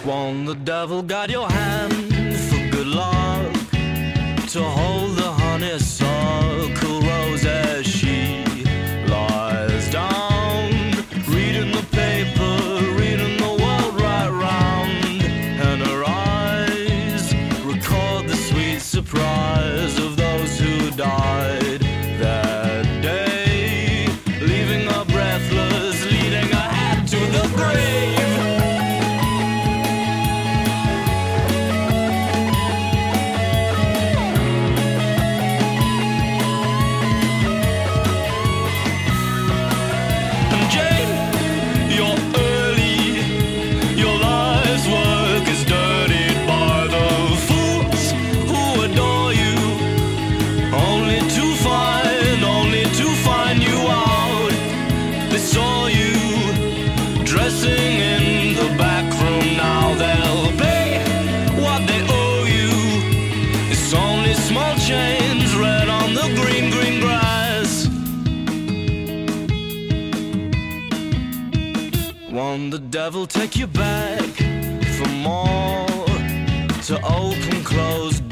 Won't the devil guide your hand for good luck to hold the honeysuckle rose as she lies down, reading the paper, reading the world right round, and her eyes record the sweet surprise of those who died that day, leaving her breathless, leading her head to the grave. Saw you dressing in the back room. Now they'll pay what they owe you. It's only small change red on the green, green grass. Won't the devil take you back for more, to open closed